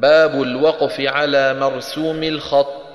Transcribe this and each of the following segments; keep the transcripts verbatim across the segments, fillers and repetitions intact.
باب الوقف على مرسوم الخط.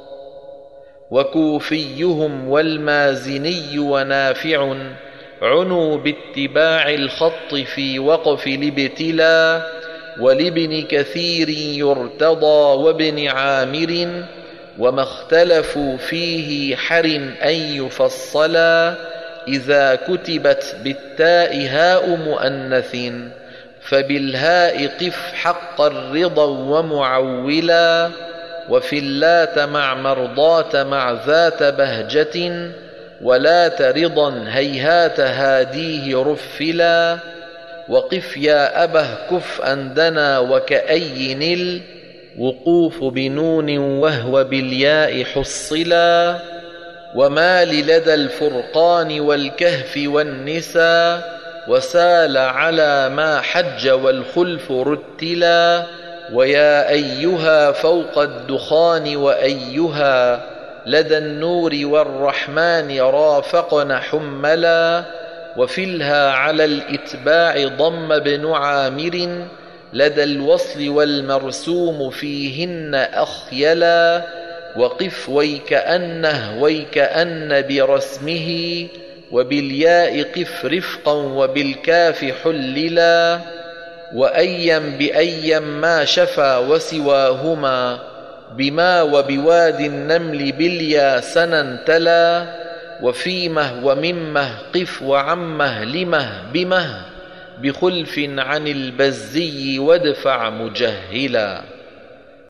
وكوفيهم والمازني ونافع عنوا باتباع الخط في وقف الابتلاء، ولابن كثير يرتضى وابن عامر، وما اختلفوا فيه حر أن يفصلا، إذا كتبت بالتاء هاء مؤنث فبالهاء قف حق الرضا ومعولا، وفي اللات مع مرضات مع ذات بهجة، ولات رضا هيهات هاديه رفلا، وقف يا أبه كف أندنا وكأي نل، وقوف بنون وهو بالياء حصلا، وما لدى الفرقان والكهف والنساء، وسال على ما حج والخلف رتلا، ويا أيها فوق الدخان وأيها لدى النور والرحمن رافقن حملا، وفي الها على الإتباع ضم بن عامر، لدى الوصل والمرسوم فيهن أخيلا، وقف ويكأنه ويكأن برسمه، وبالياء قف رفقا وبالكاف حللا، وأيم بأيم ما شفا وسواهما، بما وبواد النمل باليا سنا تلا، وفيمه وممه قف وعمه لمه بمه، بخلف عن البزي وادفع مجهلا.